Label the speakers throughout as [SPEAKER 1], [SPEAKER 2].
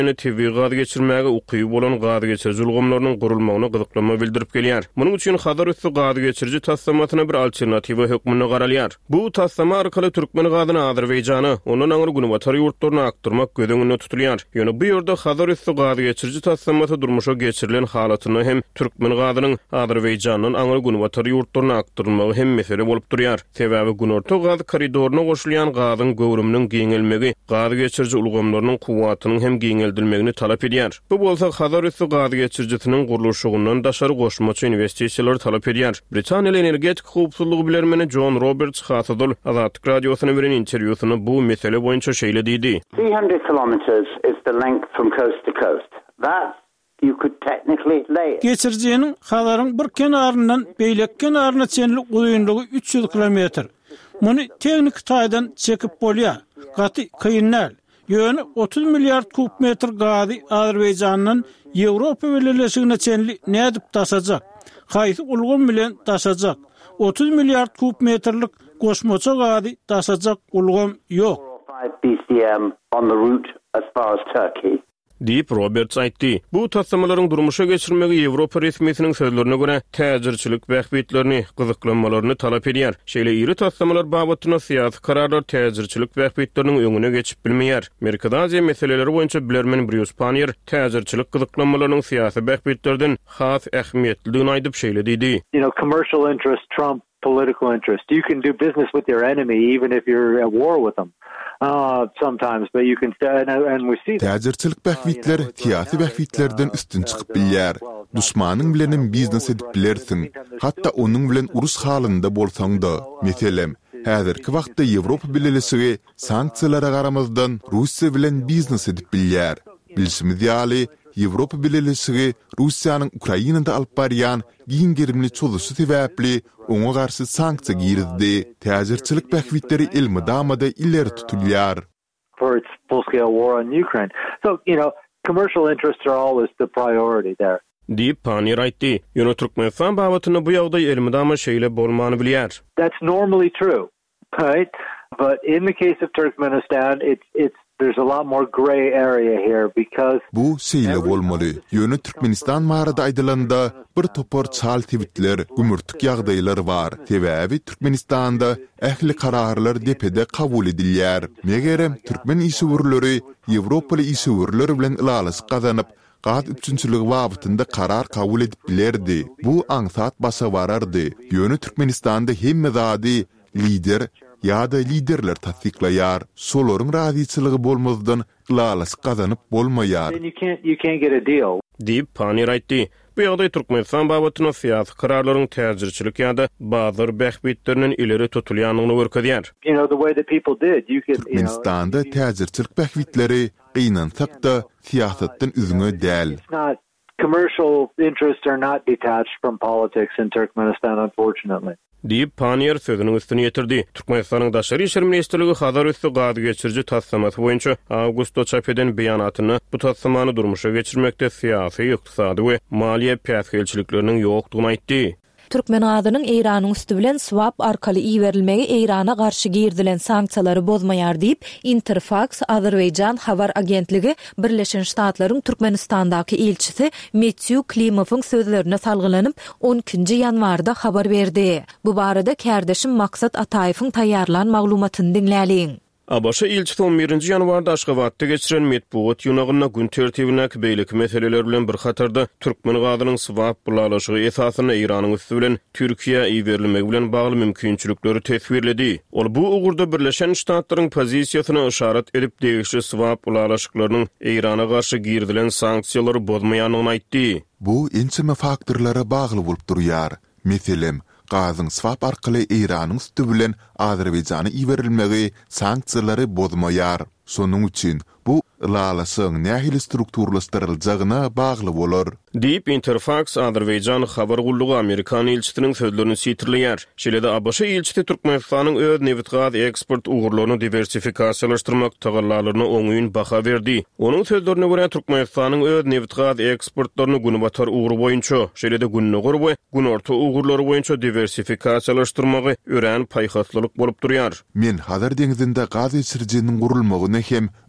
[SPEAKER 1] TV gaz geçirmäge ukyy bolan gaz geçirici ulgamlarynyň gurulmagyna gyzyklanma bildirip gelýär. Munyň üçin Hadar üstü gaz geçirici tassamatyna bir alternatiwa hökmüne garalýar. Bu tassama arkaly Türkmen gazyny Azerbaýjana, onuň aňyr günibatar ýurtlaryna aktarmak gödeňinde tutulýar. Ýöne bu ýerde Hadar üstü gaz geçirici tassamaty durmuşa geçirilen halatyny hem Türkmen gazynyň Azerbaýjanyň aňyr günibatar ýurtlaryna aktarmagy hem mesele bolup durýar. Sebäbi günorta gaz koridoryna goşulýan gazyň göwrüminiň giňelmegi gaz geçirici ulgamlarynyň kuwatynyň hem giňeldilmegini talap edýär. Bu bolsa Hadar üstü gaz geçiricisiniň guruluşygynyň daşary goşmaçy investisiýalar talap edýär. Britaniýa energetik howpsuzlygy bilermeni John Roberts Hasadol Azatlyk radiosyna beren interwýusyny bu mesele boýunça şeýle diýdi.
[SPEAKER 2] 300 kilometers is the length from coast to coast. That you could technically lay it.
[SPEAKER 3] Geçirjinin Hadaryň bir kenaryndan beýlek kenaryna çenlik uzunlygy 300 kilometr. Muny teknik taýdan çekip bolýar. Gaty kynal. Ýöne 30 milliard kubmetr gazy Azerbaýjanyň Ýewropa Birleşigine çenlik nädip taşajak? Haýsy ulgam bilen taşajak? 30 milliard kubmetrlik goşmaça gazy taşajak ulgam ýok.
[SPEAKER 2] 5 BCM on the route as far as Turkey.
[SPEAKER 1] Deep Roberts aýtdy. Bu tassamalaryň durmuşa geçirmegi Ýewropa resmiýetiniň sözlerine görä täzirçilik bähbitlerini, gyzyklanmalaryny talap edýär. Şeýle iri tassamalar babatyna syýasy kararlar täzirçilik bähbitleriniň öňüne geçip bilmeýär. Merkezi Aziýa meseleleri boýunça bilermen Bruce Panier täzirçilik gyzyklanmalarynyň syýasy bähbitlerden has ähmiýetligini aýdyp şeýle diýdi.
[SPEAKER 4] Commercial interest trump political interest. You can do business with your enemy even if you're at war with them. Sometimes, but you can and we see
[SPEAKER 5] täzirçilik bähbitler syýasy bähbitlerden üstün çykyp bilýär. Duşmanyň bilenem biznes edip bilersiň. Hatda onuň bilen urus halynda bolsaň-da. Meselem, häzirki wagtda Ýewropa Birleşigi sanksiýalara garamazdan Russiýa bilen biznes edip bilýär. Bilşimiz ýaly Ýewropa Birleşigi Russiýanyň Ukrainada alyp barýan giňgerimli çoluşy sebäpli oňa garşy sanksiýa girdi. Täzirçilik bähbitleri ilmi damada illeri tutulýar.
[SPEAKER 4] For its full-scale war on Ukraine. So, commercial interests are always the priority there.
[SPEAKER 1] Deep Panier aýtdy. Ýöne Türkmenistan babatyna bu ýagdaý ilmi dama şeýle bolmany bilýär.
[SPEAKER 4] That's normally true, right? But in the case of Turkmenistan, there's a lot more gray area here because
[SPEAKER 5] bu şeýle bolmaly. Ýöne Türkmenistan marada aýdylanda bir topar çal tewitler, gümürtük ýagdaýlar bar. Sebäbi Türkmenistanda ähli kararlar depede kabul edilýär. Megerem Türkmen işgörleri Ýewropaly işgörler bilen ilalasy gazanyp gaz üçinçiligi wagtynda karar kabul edip bilerdi. Bu aňsat basa barardy. Ýöne Türkmenistanda hemme zady lider ýa-da liderler tasdiklaýar. Şolaryň razyçylygy bolmazdan ilalasy gazanyp bolmaýar.
[SPEAKER 4] You can't get a deal.
[SPEAKER 1] Deep Panier aýtdy. Bu ýagdaý Türkmenistan babatyna syýasy kararlaryň täzirçilik ýa-da bazar bähbitleriniň ileri tutulýanyny görkezýär.
[SPEAKER 4] The way that people did, you could
[SPEAKER 5] Türkmenistanda täzirçilik bähbitleri gynansak da syýasatdan üzüňe däl.
[SPEAKER 4] Commercial interests are not detached from politics in Turkmenistan, unfortunately.
[SPEAKER 1] Deep Panier sözüniň üstüne ýetirdi. Türkmenistanyň daşary işler ministrligi Hadar üstü gaz geçirici tassamaty boýunça awgustda çap eden beýanatyny bu tassamany durmuşa geçirmekde syýasy, ykdysady we maliýe päsgelçilikleriniň ýokdugyny aýtdy.
[SPEAKER 6] Türkmen gazynyň Eýranyň üstü bilen swap arkaly iýerilmegi Eýrana garşy girdilen sanksiýalary bozmaýar diýip Interfax Azerbaýjan habar agentligi Birleşen Ştatlaryň Türkmenistandaky elçisi Metju Klimowyň sözlerine salgylanyp 12-nji ýanwarda habar berdi. Bu barada kärdeşim Maksat Ataýewiň taýýarlan maglumatyny dinläliň.
[SPEAKER 1] Abaşa ilçisi 11-nji ýanwarda Aşgabatda geçiren metbuat ýunagyna gün tertibine beýleki meseleler bilen bir hatarda Türkmen gazynyň swap bulalaşygy esasyny Eýranyň üstü bilen Türkiýe iýerilmegi bilen bagly mümkinçilikleri tesbirledi. Ol bu ugurda Birleşen Ştatlaryň pozisiýasyna işaret edip degişli swap bulalaşyklarynyň Eýrana garşy girdilen sanksiýalary bozmaýanyny aýtdy.
[SPEAKER 5] Bu ençeme faktorlara bagly bolup durýar. Meselem, gazyň swap arkaly Eýranyň üstü bilen Azerbaýjana iýerilmegi sanksiýalary bozmaýar. Şonuň üçin bu ilalasyň nähili strukturlaşdyryljagyna bagly bolar.
[SPEAKER 1] Deep Interfax Azerbaýjan habar gullugy Amerikan elçisiniň sözlerini sitirleýär. Şeýle-de ABŞ elçisi Türkmenistanyň öz neft gaz eksport ugurlaryny diversifikasiýalaşdyrmak tagallalaryna oňuýun baha berdi. Onuň sözlerine görä Türkmenistanyň öz neft gaz eksportlaryny günibatar ugur boýunça, şeýle-de günnogur we günorta ugurlary boýunça diversifikasiýalaşdyrmagy ören paýhaslyk bolup durýar.
[SPEAKER 5] Men Hazar deňizinde gaz geçirjiniň gurulmagyny hem ören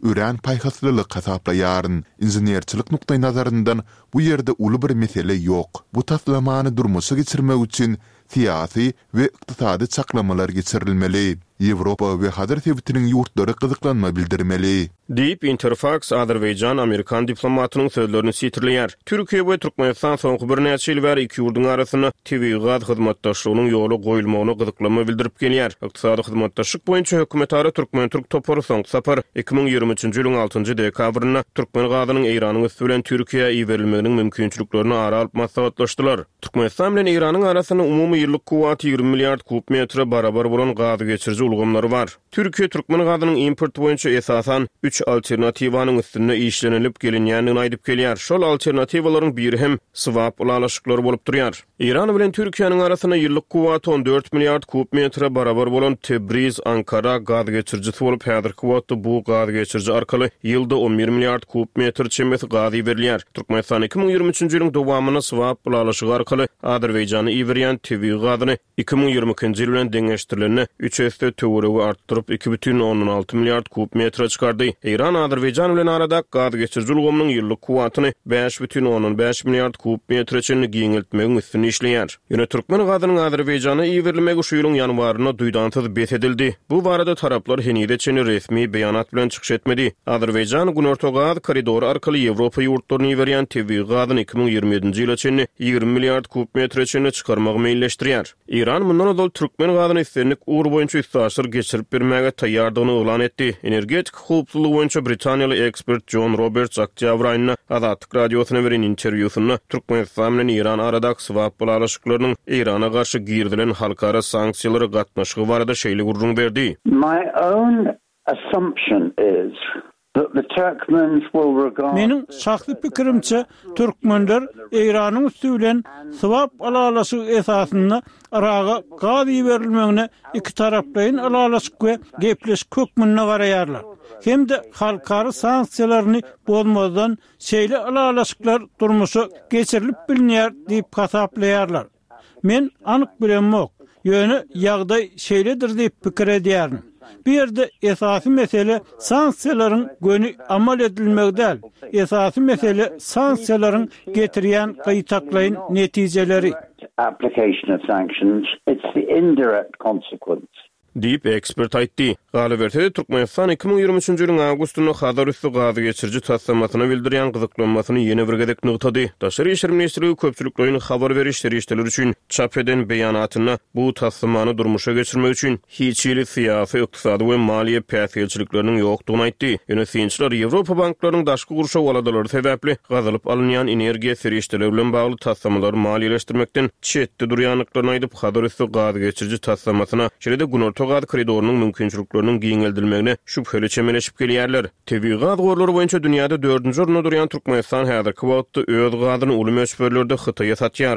[SPEAKER 5] paýhaslylyk hasaplayaryn. Inženerçilik nukday nazaryndan bu ýerde uly bir mesele ýok. Bu taslamany durmuşa geçirmek üçin siyasi we ykdysady çaklamalar geçirilmeli. Ýewropa we hadyr sebitiniň ýurtlary gyzyklanma bildirmeli.
[SPEAKER 1] Deyip Interfax Azerbaycan Amerikan diplomatynyň sözlerini sitirleýär. Türkiýe we Türkmenistan soňky bir näçe ýyl bäri iki ýurduň arasyna TV gaz hyzmatdaşlygynyň ýoly goýulmagyny gyzyklanma bildirip gelýär. Ykdysady hyzmatdaşlyk boýunça hökümetary Türkmen-Türk topory soňky sapar 2023-nji ýylyň 6-njy dekabryna Türkmen gazynyň Eýranyň üstü bilen Türkiýe iwerilmeginiň mümkinçiliklerini ara alyp maslahatlaşdylar. Türkmenistan bilen Eýranyň arasyna umumy ýyllyk kuwaty 20 milliard kub metre barabar bolan gaz geçirji ulgamlary bar. Türkiýe Türkmen gazynyň import boýunça esasan 3 alternatiwanyň üstünde işlenilip gelinýänini aýdyp gelýär. Şol alternatiwalaryň biri hem swap ulalaşyklary bolup durýar. Eýran bilen Türkiýanyň arasyna ýyllyk kuwaty 14 milliard kub metre barabar bolan Tebriz, Ankara gaz geçirjisi bolup häzirki wagtda bu gaz geçirji arkaly ýylda 11 milliard kub metre çemesi gaz berýär. Türkmenistan 2023-nji ýylyň dowamyna swap ulalaşygy arkaly Azerbaýjany iwerýän TV gazyny 2022-nji ýyl bilen deňeşdirilende 3 töweregi artdyryp 2,16 milliard kub metre çykardy. Eýran Azerbaýjan bilen arada gaz geçirji ulgamynyň ýyllyk kuwatyny 5,15 milliard kub metre çenli giňeltmegiň üstüne işleýär. Ýöne Türkmen gazynyň Azerbaýjana iwerilmegi şu ýylyň ýanwaryna duýdansyz besedildi. Bu barada taraplar henide çeni resmi beýanat bilen çykyş etmedi. Azerbaýjan Günorta gaz koridory arkaly Ýewropa ýurtlaryny iwerýän TV gazyny 2027-nji ýyla çenli 20 milliard kub metre çenli çykarmagy meýilleşdirýär. Eýran mundan öňe Türkmen gazyny islenlik ugur boýunça üstaşyr geçirip bermäge taýýardygyny oglan etdi. Energetik howpsuzlyk boýunça Britaniýaly ekspert John Roberts oktyabr aýyna Azatlyk radiosyna beren interwýusynda Türkmenistan bilen Eýran aradaky swap ulaşyklarynyň Eýrana garşy girdilen halkara sanksiýalary gatnaşygy barada şeýle gurrun berdi.
[SPEAKER 2] My own assumption is that the Turkmens will regard...
[SPEAKER 3] Menin şahsy pikirimçe Türkmenler Eýranyň üstü bilen swap ulaşygy esasynda araga gaz iwerilmegine iki taraplaryň ulaşyk we gepleşik kökmünde garaýarlar. Hem de halkary sanksiýalaryny bozmadan şeýle ulaşyklar durmuşa geçirilip bilinýär diýip hasaplaýarlar. Men anyk bilenmok, ýöne ýagdaý şeýledir diýip pikir edýärin. Bir yerde esasy mesele sanksiýalaryň göni amal edilmegi däl. Esasy mesele sanksiýalaryň getirýän gyýtaklaryň netijeleri.
[SPEAKER 2] Application of sanctions, it's the indirect consequence.
[SPEAKER 1] Deyip ekspert aýtdy. Galabertede Türkmenistan 2023-nji ýylyň awgustunda Hadar üstü gazy geçirji taslamatyny bildirýän gyzyklanmasyny ýene bir gedek nykdady. Daşary işler ministrligi köpçüliklerine habar berişleri işler üçin çap eden beýanatyna bu taslamany durmuşa geçirmek üçin hiç ýyly syýasy, ykdysady we maliýe päsýelçilikleriniň ýokdugyny aýtdy. Ýönetimçiler Ýewropa banklarynyň daşky gurşa waladalary sebäpli gazalyp alynýan energiýa serişdeleri bilen bagly taslamалary maliýeleşdirmekden çetde durýanlyklaryny aýdyp Hadar üstü gazy geçirji taslamasyna şeýle Günorta gaz koridorynyň mümkinçilikleriniň giňeldilmegine şüpheli çemeleşip gelýärler. TV gaz gorlary boýunça dünýäde 4-nji orunda durýan Türkmenistan häzirki wagtda öz gazyny uly möçberlerde Hytaýa satýar.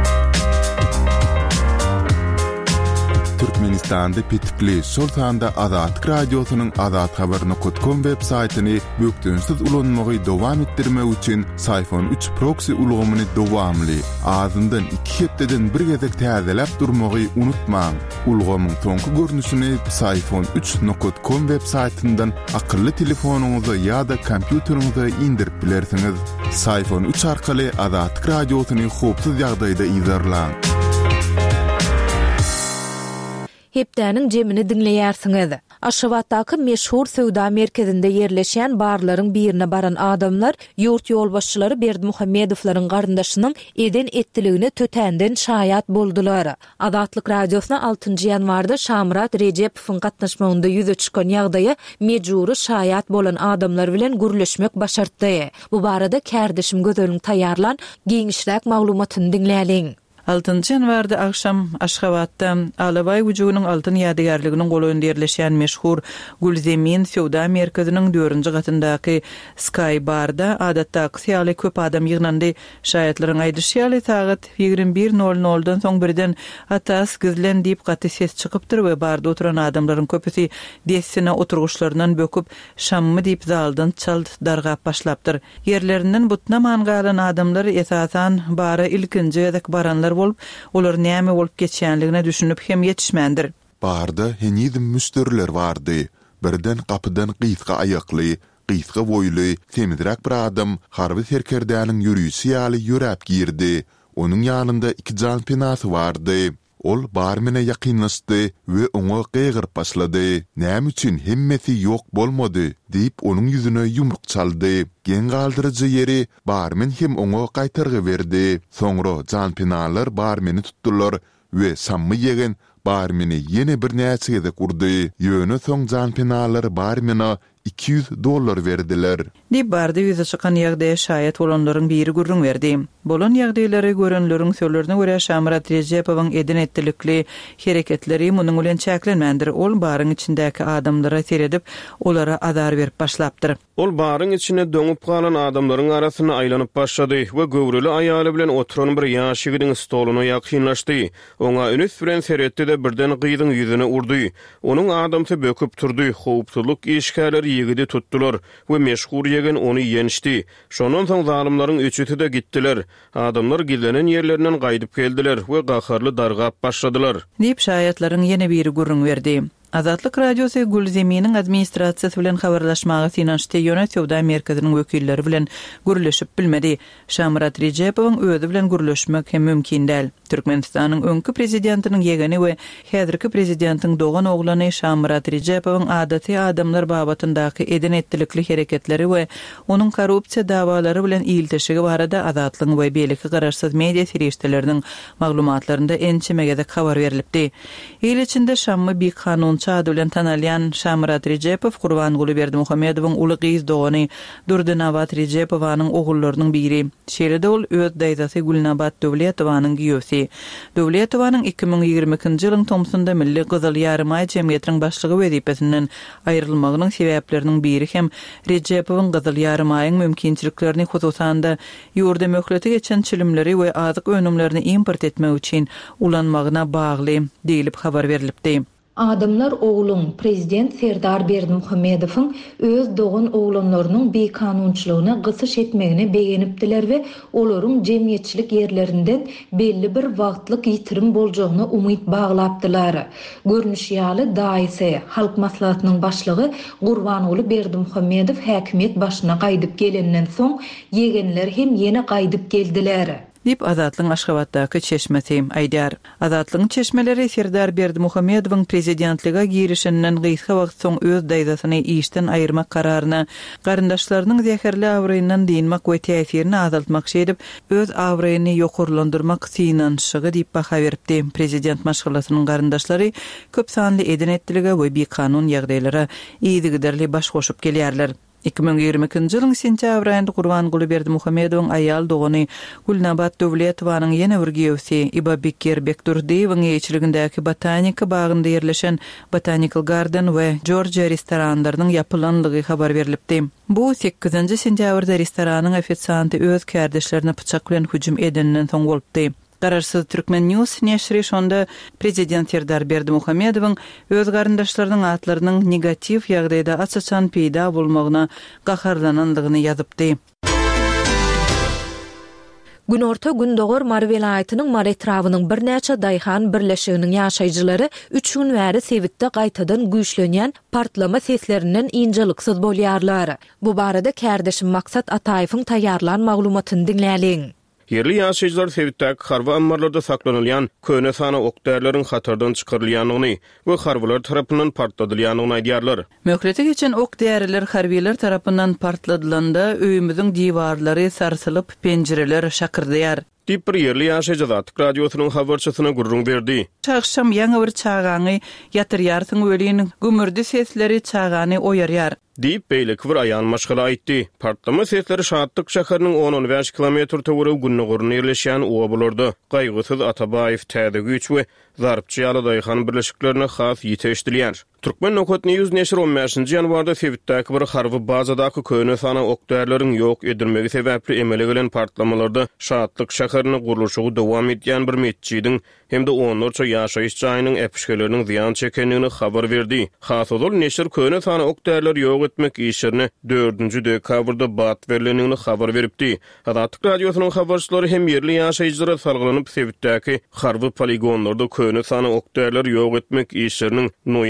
[SPEAKER 5] Türkmenistan'da pitikli Sultan'da Azatlyk radiosynyň azathabaryny.com web saytyny bökdünsiz ulanmagy dowam etdirmek üçin Sayfon 3 proxy ulgamyny dowamly azyndan 2 hepdeden bir gezek täzeläp durmagy unutmaň. Ulgamyň soňky görnüşini sayfon3.com web saytyndan akylly telefonuňyza ýa-da kompýuteriňize indirip bilersiňiz. Sayfon 3 arkaly Azatlyk radiosyny howpsuz ýagdaýda izlerläň.
[SPEAKER 6] Hepdäniň jemini dinleýärsiňiz. Aşgabatdaky meşhur söwda merkezinde ýerleşýän barlaryň birine baran adamlar ýurt ýolbaşçylary Berdimuhammedowlaryň garyndaşynyň eden etdiligini tötänden şaýat boldular. Azatlyk radiosyna 6-njy ýanwarda Şamrat Rejepowyň gatnaşmagynda ýüze çykan ýagdaýy mejburi şaýat bolan adamlar bilen gürleşmek başartdy. Bu barada kärdeşim gözeliň taýýarlan giňişräk maglumatyny dinläliň.
[SPEAKER 7] 6-njy ýanwarda akşam Aşgabatda Alabay wujugynyň altyn ýadygarlyginiň golunda ýerleşýän meşhur Gulzemin söwda merkeziniň 4-nji gatyndaky Sky Barda adatdaky ýaly köp adam ýygnandy. Şaýatlaryň aýdýşýaly sagat 21:00-dan soň birden atas gizlen diýip gaty ses çykypdyr we barda oturan adamlaryň köpüsi desine oturguşlaryndan böküp şammy diýip zaldan çaldy dargap başlapdyr. Ýerlerinden butnaman galan adamlar esasan bara ilkinji ýa-da baranlar bolup, olar näme bolup geçýänligine düşünüp hem ýetişmändir.
[SPEAKER 5] Barda henizm müstörler bardy. Birden kapıdan qyýska ayakly, gysga boýly, temizrak bir adam harby serkerdäniň ýürüýsi ýaly ýöräp girdi. Onuň ýanynda 2 jan penasy bardy. Ol barmine ýakynlaşdy we oňa gygyrp başlady. Näme üçin hemmeti ýok bolmady diýip onuň ýüzüne ýumruk çaldy. Gen galdyrjy ýeri barmen hem oňa gaýtargy berdi. Soňra jan penalar barmeni tutdular we sammy ýegen barmeni ýene bir näçe kurdy. Ýöne soň jan penalar barmena $200 verdiler.
[SPEAKER 7] Dip bardy ýüze çykan ýagdaýa şaýat bolanlaryň biri gurrun berdi. Bolan ýagdaýlary görenleriň söýlerine görä Şamrat Rejepowyň eden etdilikli hereketleri munyň bilen çäklenmendir. Ol baryň içindäki adamlara seredip, olara azar berip başlapdyr.
[SPEAKER 1] Ol baryň içine döňüp galan adamlaryň arasyna aýlanyp başlady we göwreli aýaly bilen oturan bir ýaş ýigitiň stoluny ýakynlaşdy. Oňa ünüs bilen seretdi de birden gyýdyň ýüzüne urdy. Onuň adamsy böküp turdy. Howpsuzlyk işgärleri ýigidi tutdular we meşhur ýegen ony ýenişdi. Şondan soň zalimlaryň üçüti de gitdiler. Adamlar gillenen ýerlerinden gaýdyp geldiler we gaharly dargap başladylar.
[SPEAKER 7] Dip şaýatlaryň ýene biri gurrun berdi. Azatlyk radiosu Gulzeminiň administrasiýasy bilen habarlaşmagy finanşty ýönet merkeziniň wekilleri bilen gürleşip bilmedi. Şamrat Rejepowyň özi bilen gürleşmek hem mümkin däl. Türkmenistanyň öňkü prezidentiniň ýegeni we häzirki prezidentiň dogan oglany Şamrat Rejepowyň adaty adamlar babatyndaky eden etdilikli hereketleri we onuň korrupsiýa dawalary bilen ilteşigi barada azatlyk we beýleki gararsyz media serişdeleriniň maglumatlarynda ençemegede habar berilipdi. Ýyl içinde Şammy bir kanun bilen tanalyan Şamrat Rejepow Gurbanguly Berdimuhammedowyň uly gyz dogany Durdynabad Rejepowanyň ogullarynyň biri. Şeýle ol öz daýdasy Gulnabad Döwletowanyň giýösi. Döwletowanyň 2022-nji ýylyň Tomsunda Milli Gyzyl Ýarmay Jemgyýetiniň başlygy wezipesinden aýrylmagynyň sebäpleriniň biri hem Rejepowyň Gyzyl Ýarmaýyň mümkinçiliklerini hususanda ýurda möhleti geçen çilimleri we azyk önümlerini import etmek üçin ulanmagyna bagly diýilip habar berilipdi.
[SPEAKER 8] Adamlar oğlun prezident Serdar Berdimuhammedowyň öz doğan oğlanlarynyň bekanunçylygyna gysy etmegine beýenipdiler we olaryň jemgyýetçilik ýerlerinden belli bir wagtlyk ýitirim boljagyna umyt baglapdylar. Görnüş ýaly daýysy halk maslahatynyň başlygy Gurbanguly Berdimuhammedow häkimet başyna gaýdyp gelenden soň ýegenler hem ýene gaýdyp geldiler.
[SPEAKER 7] Dip Azatlyň Aşgabatdaky çeşmesi aýdar. Azatlyň çeşmeleri Serdar Berdimuhammedowyň prezidentlige girişinden gysga wagt soň öz daýdasyny işden aýyrmak kararyna garyndaşlarynyň zäherli awryndan diýilmek we täsirini azaltmak edip öz awryny ýokurlandyrmak synanşygy diýip baha beripdi. Prezident maşgalatynyň garyndaşlary köp sanly eden etdilige we bir kanun ýagdaýlara ýygyderli baş goşup gelýärler. 2022-nji ýylyň sentýabr aýynda Gurbanguly Berdimuhammedowyň aýal dogany Gulnabad Döwletowanyň ýene bir giýösi Ibabekir Bekturdiýewiň ýeçiligindäki botanika bagynda ýerleşen Botanical Garden we Georgia restoranlarynyň ýapylanlygy habar berilipdi. Bu 8-nji sentýabrda restoranyň ofitsianty öz kärdeşlerine pyçak bilen hüjüm edenden soň bolupdy. Gararsyz Türkmen News neşri şonda prezident Serdar Berdimuhammedowyň öz garyndaşlarynyň atlarynyň negativ ýagdaýda açaçan peýda bolmagyna gaharlanandygyny ýazypdy.
[SPEAKER 6] Günorta Gündogor Mar welaýatynyň Mar etrawynyň bir näçe daýhan birleşiginiň ýaşaýjylary 3 gün bäri Sewitde gaýtadan güýçlenýän partlama seslerinden injeliksyz bolýarlar. Bu barada kärdeşim Maksat Ataýewiň taýýarlan maglumatyny dinläliň.
[SPEAKER 1] Yerli ýaşaýjylar Sewitdäki harby ambarlarda saklanylýan köne sana okdärleriň hatardan çykarylýanyny we harbylar tarapyndan partladylýanyny aýdýarlar.
[SPEAKER 7] Möhleti geçen okdärler harbiler tarapyndan partladylanda öýümüziň diwarlary sarsylyp penjireler şakyrdyar.
[SPEAKER 1] Dip bir yerli ýaşaýjy Azatlyk radiosynyň habarçysyna gurrun berdi.
[SPEAKER 7] Çagşam ýaňy bir çagaňy ýatyrýarsyň weliniň gümürdi sesleri çagaňy oýarýar.
[SPEAKER 1] Diýip beýleki bir aýan maşgala aýtdy. Partlama sesleri Şatlyk şäheriniň 10-15 kilometr töwere Günnogorna ýerleşýän owalarda Gaýgysyz Atabaýew täze güýç we Zarpçy ýaly daýhan birleşiklerine has ýeteşdirýär. Türkmen Nokot News neşri 15-nji ýanwarda Sewitdäki bir harby bazadaky köne sana okdärleriň ýok edilmegi sebäpli emele gelen partlamalarda Şatlyk şäheriniň gurulşygy dowam edýän bir mescidiň hem de onlarça ýaşaýyş jaýynyň epişkeleriniň ziýan çekendigini habar berdi. Hasodol neşir köne sana okdärler ýok etmek işlerini 4-nji dekabrda bat verilenini habar beripdi. Azatlyk radiosynyň habarçylary hem yerli ýaşaýjylara salgylanyp Sewitdäki harby poligonlarda köne sana okdärler ýok etmek işleriniň noýabr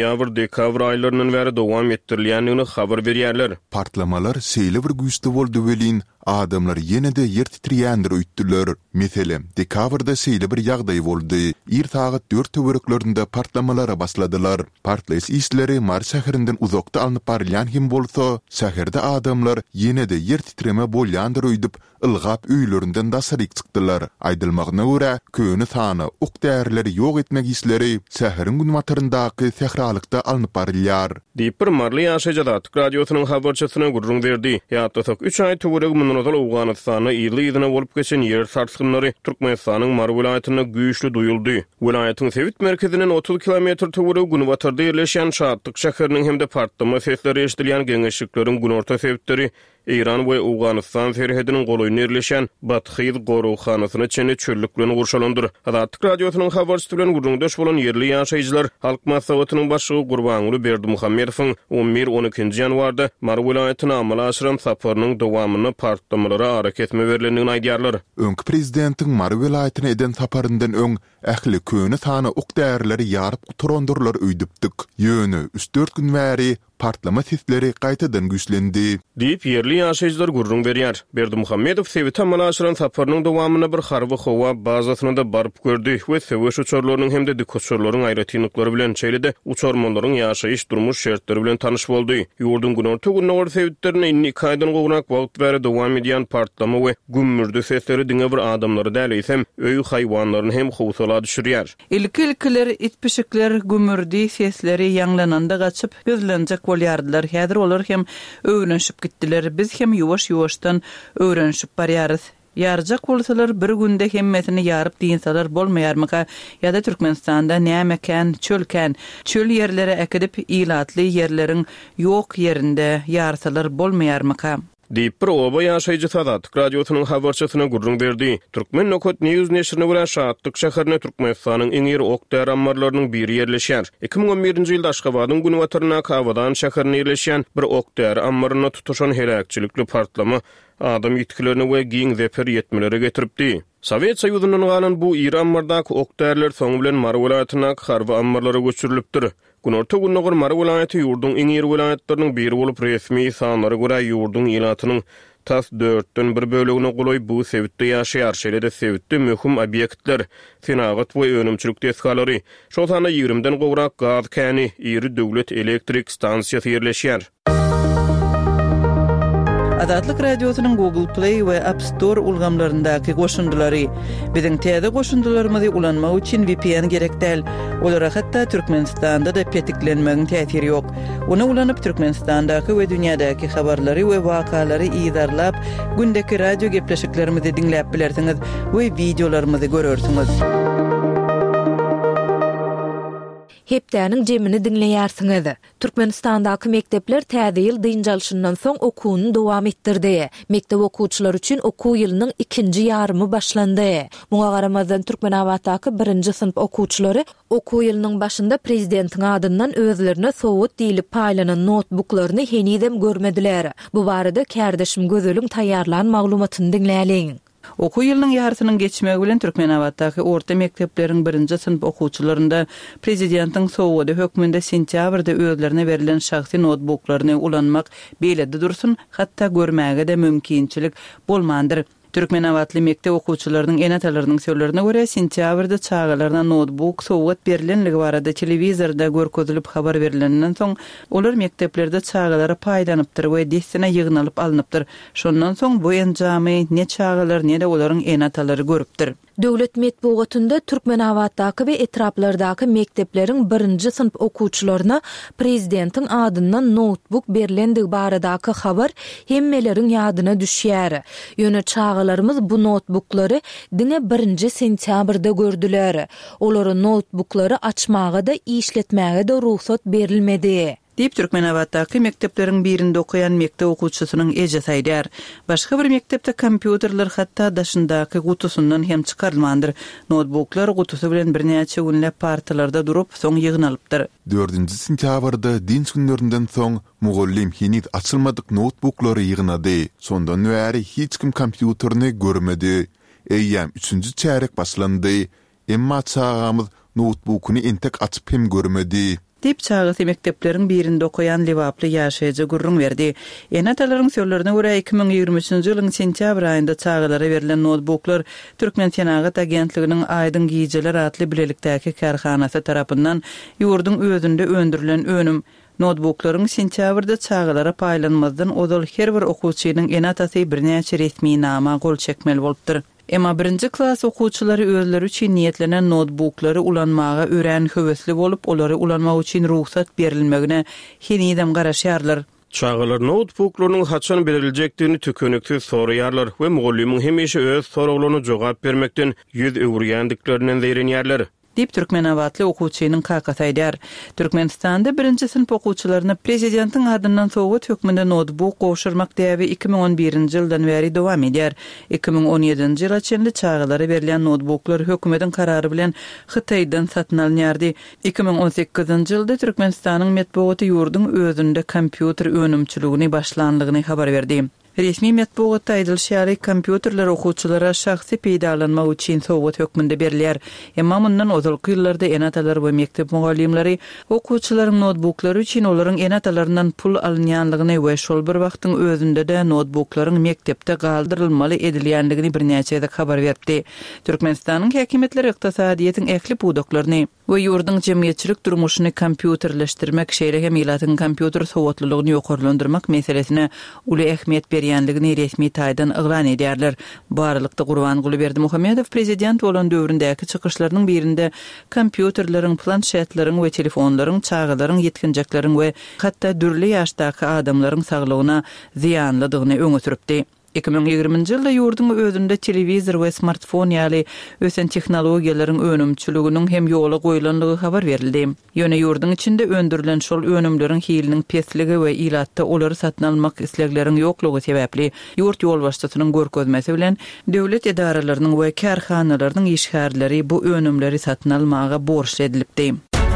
[SPEAKER 1] dekabr aylarının bäri dowam etdirilýändigini habar berýärler.
[SPEAKER 5] Partlamalar seýle bir güýçli boldy welin, adamlar ýene-de yer titriýändir öýtdiler. Meselem, dekabrda seýle bir ýagdaý boldy. Saat 4 töwereklerinde partlamalara basladylar. Partlaýyş isleri Mar şäherinden uzakda alınıp barylýan hem bolsa, şäherde adamlar ýene-de yer titreme bolýandyr öýdüp, ılgap öýlerinden da saryk çykdylar. Aýdylmagyna görä, köni sany, ok därleri ýok etmek isleri şäheriň günwataryndaky sehralykda alınıp barylýar. Diýip bir marly ýaşaýjada radiosynyň habarçysyna gurrun berdi. Ýa-da 3 aý töwerek munuzal Awganystany ýyly-ýylyna bolup geçen ýer sarsgynlary Türkmenistanyň Mar welaýatyna güýçli duýuldy. Welaýatyň Sewit merkezinden 30 kilometr töwerek günwatarda ýerleşen Şatlyk şäheriniň hemde partlama sesleri eşdilýän geňeşlikleriň günorta sebäpleri İran we Awganystan serhediniň golaýyna ýerleşen Batxyz gorowhanasyna çene çöllük bilen gurşalandyr. Azatlyk radiosynyň habarçysy bilen gurrundaş bolan ýerli ýaşaýjylar Halk maslahatynyň başlygy Gurbanuly Berdimuhammedowyň 11-12 ýanwarda Mar welaýatyna amala aşyran saparynyň dowamyny partlamalara ara kesme berilendигini aýdýarlar. Öňkü prezidentiň Mar welaýatyna eden saparyndan öň ähli köni sany ok därleri ýaryp turandyrlar öýdüpdik. Ýöne 3-4 gün bäri partlama sesleri gaýtadan güýçlendi. Diýip ýerli ýaşaýjylar gurrun berýär. Berdimuhammedow Sewit amala aşyran saparynyň dowamyna bir harby howa bazasyna da baryp gördi we Sewit uçarlarynyň hemde dikoşorlaryň aýratynlyklary bilen çeýlede uçarmanlaryň ýaşaýyş durmuş şertleri bilen tanyş boldy. Ýurdun günorta günler Sewitlerine inni kaýdan gowrak wagt bäri dowam edýän partlama we gümmürde sesleri diňe bir adamlary däleýsem öýü haýwanlaryny hem howsala düşürýär.
[SPEAKER 7] İlkiler itpişikler gümürdi sesleri ýanglananda gaçyp gözlenjek bolýardylar. Häzir olar hem öwrenşip gitdiler. Biz hem ýuwaş-ýuwaşdan öwrenşip barýarys. Ýarjak bolsalar bir günde hemmesini ýaryp diýinsalar bolmaýarmyka ýa-da Türkmenistanda nämekan, çölken, çöl ýerlere ekidip ilatly ýerleriň ýok ýerinde ýarsalar bolmaýarmyka?
[SPEAKER 1] Diýip bir oba ýaşaýjy Azatlyk radiosynyň habarçysyna gurrun berdi. Türkmen Nokot News neşrine bilen Şatlyk şäherine Türkmenistanyň iň ýeri ok där ambarlarynyň biri ýerleşýär. 2011-nji ýylda Aşgabatyň günwatyryna Kawadan şäherine ýerleşýän bir ok där ambaryna tutuşan helakçylikli partlama adam ýetkilerini we giň zeper ýetmelere getiripdi. Sowet Soýuzynyň galan bu İran mardaky ok därler soňu bilen Mar welaýatyna harby ambarlara göçürilipdir. Günorta günler Mar welaýaty ýurdun iň ýeri welaýatlarynyň biri bolup resmi sanlara görä ýurdun ýylatynyň tas 4-den bir bölegine golaý bu Sewitde ýaşaýar. Şeýle-de Sewitde möhüm obýektler, senagat we önümçilik tesgalary, şol sanda 20-den gowrak gaz käni, ýeri döwlet elektrik stansiýasy ýerleşýär.
[SPEAKER 7] Azatlyk radiosynyň Google Play we App Store ulgamlaryndaky goşundylary, biziň täze goşundylarymyzy ulanmak üçin VPN gerek däl. Olara hatda Türkmenistanda da petiklenmegiň täsiri ýok. Onu ulanyp Türkmenistandaky we dünýädäki habarlary we wakalary ýydarlap, gündäki radio gepleşiklerimizi dinläp bilersiňiz we videolarymyzy görersiňiz.
[SPEAKER 6] Hepdäniň jemini dinleýärsiňiz. Türkmenistandaky mektepler täze ýyl dynjalşyndan soň okuwyny dowam etdirdi. Mektep okuwçylary üçin okuw ýylynyň 2-nji ýarymy başlandy. Muňa garamazdan Türkmenawatdaky 1-nji synp okuwçylary okuw ýylynyň başynda prezidentiň adyndan özlerine sowut diýilip paýlanan notebooklaryny henizem görmediler. Bu barada kärdeşim Gözelüň taýýarlan maglumatyny dinläliň.
[SPEAKER 7] Okuw ýylynyň ýartynyň geçmegi bilen Türkmenawatdaky orta mektepleriň 1-nji synp okuwçylarynda prezidentiň sowudy hökmünde sentýabrda özlerine berilen şahsy notebooklaryny ulanmak beýlede dursun, hatda görmäge de mümkinçilik bolmandyr. Türkmenawatly mektep okuwçylarynyň enatalarynyň söýlerine görä, sentýabrda çağalarına notebook sowgat berilenligi barada telewizorda görkezilip habar berilenden soň olar mekteplerde çağalara paýdanypdyr we destine ýygnalyp alınıpdyr. Şondan soň bu enjamy ne çağalar ne de olaryň enatalary görüpdir.
[SPEAKER 6] Döwlet medeniýetinde Türkmenawatdaky we etraplardaky mektepleriň 1-nji synp okuwçylaryna prezidentiň adyndan notebook berilendigi baradaky habar hemmeleriň ýadyna düşýär. Ýöne çağalarymyz bu notebooklary diňe 1-nji sentýabrda gördüler. Olary notebooklary açmaga da işletmäge de ruhsat berilmedi.
[SPEAKER 7] Diýip Türkmenawatdaky mektepleriň birinde okuyan mektep okuwçysynyň eje saýdar. Başga bir mektepde kompýuterler hatda daşyndaky gutusundan hem çykarylmandyr. Notebooklar gutusy bilen birnäçe günläp partalarda durup soň ýygnalypdyr. 4-nji
[SPEAKER 5] sentýabrda dinç günlerinden soň mugallim henüz açylmadyk notebooklary ýygnady. Sondan bäri hiç kim kompýuterini görmedi. Eýýäm 3-nji çärek başlandy. Emma çağamyz notebookunu entek açyp hem görmedi.
[SPEAKER 7] dip çağıtı mektepleriň birinde okuyan Livaply ýaşaýjy gurrun berdi. Enatalaryň söýlerine görä 2023-nji ýylyň sentýabr aýynda çağılara berilen notebooklar Türkmen Senagat agentliginiň Aýdyn Gijeler adly bilelikdäki karhanasy tarapyndan ýurdun özünde öndürilen önüm notebookların sentýabrda çağılara paýlanmazdan odal her bir okuwçynyň enatasy birnäçe resmi nama gol çekmeli bolupdyr. Emma 1-nji klass okuwçylary özleri üçin niýetlenen notebooklary ulanmaga ören höwesli bolup, olary ulanmak üçin ruhsat berilmegine henidem garaşýarlar.
[SPEAKER 1] Çağılar notebooklarının haçan beriljekdigini tükönüksiz soraýarlar we mugallimyň hemişe öz soraglaryna jogap bermekden ýüz öwürýändiklerinden zeýrenýärler.
[SPEAKER 7] Dip Türkmenawatly okuwçynyň kakasaýdar. Türkmenistanda 1-nji sinip okuwçylaryna prezidentiň adyndan Sowet hökmünde notebook gowşurmak däbi 2011-nji ýyldan beri dowam edýär. 2017-nji ýyla çenli çağılara berilen notebooklar hökümetiň karary bilen Hytaýdan satyn alınýardy. 2018-nji ýylda Türkmenistanyň medeniýeti ýurdun özünde kompýuter önümçiligini başlandygyny habar berdi. Resmi medeniýetde aýdylýar, kompýuterler okuwçylara şahsy peýdalanmak üçin Sowet hökmünde berilýär. Emma mundan ozalky ýyllarda enatalar we mektep mugallimleri okuwçylaryň notebooklary üçin olaryň enatalaryndan pul alynýanlygyny we şol bir wagtyň özünde de notebooklaryň mektepde galdyrylmaly edilýändigini birnäçe habar berdi. Türkmenistanyň häkimetleri ykdysadyýetin ähli budaklaryny we ýurdun jemgyýetçilik durmuşyny kompýuterleşdirmek şeýle hem ýylatyň kompýuter sowatlylygyny ýokarlandyrmak meselesine uly ähmiýet berýändigini resmi taýdan yglan edýärler. Barlykda Gurban Gulyberdimuhammedow prezident bolan döwründäki çykyşlarynyň birinde kompýuterleriň, planşetleriň we telefonlaryň çağılaryň ýetkinjeklerin we hatda dürli ýaşdaky adamlaryň saglygyna ziýanlydygyny öňe süripdi. 2020-nji ýylda ýurdun özünde telewizor we smartfon ýaly ösen tehnologiýalaryň önümçiliginiň hem ýola goýulanlygy habar berildi. Ýöne ýurdun içinde öndürilen şol önümleriň hiliniň pesligi we ilatda olary satyn almak islekleriň ýoklugy sebäpli ýurt ýol başçysynyň görkezmesi bilen döwlet edaralarynyň we karhanalarynyň işgärleri bu önümleri satyn almaga borçly edilipdi.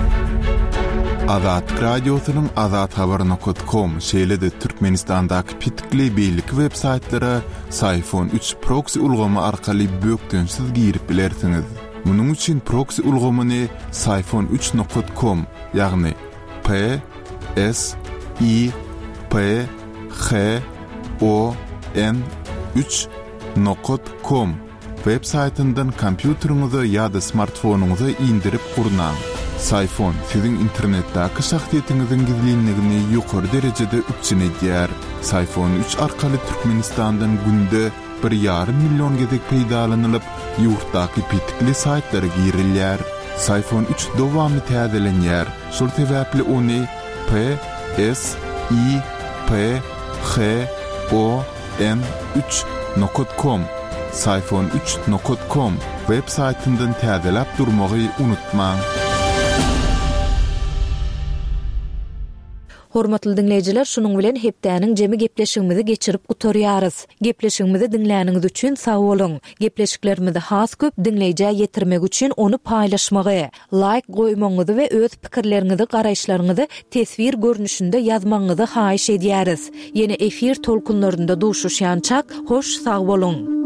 [SPEAKER 5] Azat radiosynyň azathabar.com şeýlede Türkmenistandaky pitikli beýlik websaytlara Sayfon 3 proxy ulgamy arkaly bökdönsiz girip bilersiňiz. Munyň üçin proxy ulgamyny sayfon3.com ýagny PSYPHON3.com websaytyndan kompýuteriňize ýa-da smartfonuňyza indirip gurnaň. Sayfon sizin internetdäki şahsiýetiňiziň gizlinligini ýokary derejede üçin edýär. Sayfon 3 arkaly Türkmenistandan günde 1,5 milyon gezek peýdalanylyp, ýurtdaky pitikli saytlara girilýär. Sayfon 3 dowamly täzelenýär. Şol sebäpli ony PSYPHON3.com sayfon3.com websaytyndan täzelep durmagy unutmaň.
[SPEAKER 6] Hormatly dinleyijiler, şunuň bilen hepdäniň jemi gepleşigimizi geçirip utarýarys. Gepleşigimizi dinläniňiz üçin sag bolun. Gepleşiklerimizi has köp dinleýijä ýetirmek üçin onu paýlaşmagy, like goýmaňyzy we öz pikirleriňizi, garaýşlaryňyzy tesvir görnüşinde ýazmaňyzy haýyş edýäris. Ýene efir tolkunlarynda duşuşýançak, hoş sag bolun.